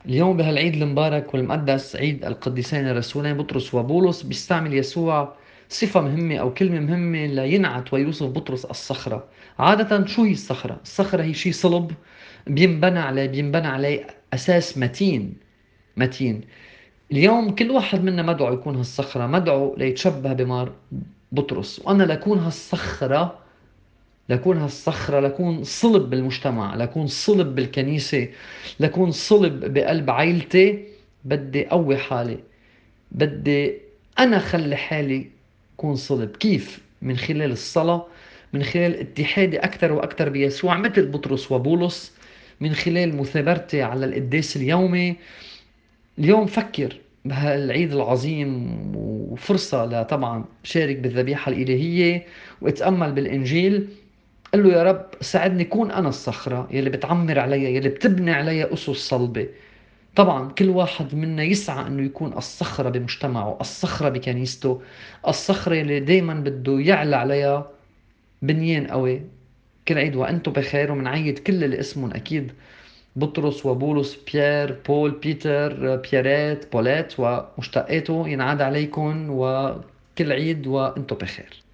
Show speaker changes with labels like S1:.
S1: اليوم بهالعيد المبارك والمقدس، عيد القديسين الرسولين بطرس وبولس، بيستعمل يسوع صفة مهمة أو كلمة مهمة لينعت ويوصف بطرس الصخرة. عادة شو هي الصخرة؟ الصخرة هي شيء صلب بينبنى عليه أساس متين متين. اليوم كل واحد منا مدعو يكون هالصخرة، مدعو ليتشبه بمار بطرس، وأنا لكون صلب بالمجتمع، لكون صلب بالكنيسة، لكون صلب بقلب عائلتي. بدي قوي حالي، بدي أنا خلي حالي كون صلب. كيف؟ من خلال الصلاة، من خلال اتحادي أكثر وأكثر بيسوع مثل بطرس وبولس، من خلال مثابرتي على القداس اليومي. اليوم فكر بهالعيد العظيم وفرصة لطبعا شارك بالذبيحة الإلهية واتأمل بالإنجيل. قل له يا رب ساعدني كون أنا الصخرة يلي بتعمر عليها، يلي بتبني عليها أسس صلبة. طبعا كل واحد منا يسعى أنه يكون الصخرة بمجتمعه، الصخرة بكنيسته، الصخرة اللي دايما بده يعلى عليها بنيان قوي. كل عيد وأنتم بخير، ومنعيد كل اللي اسمهم أكيد بطرس وبولس، بيير، بول، بيتر، بييرات، بولات ومشتقاته، ينعاد عليكم وكل عيد وأنتم بخير.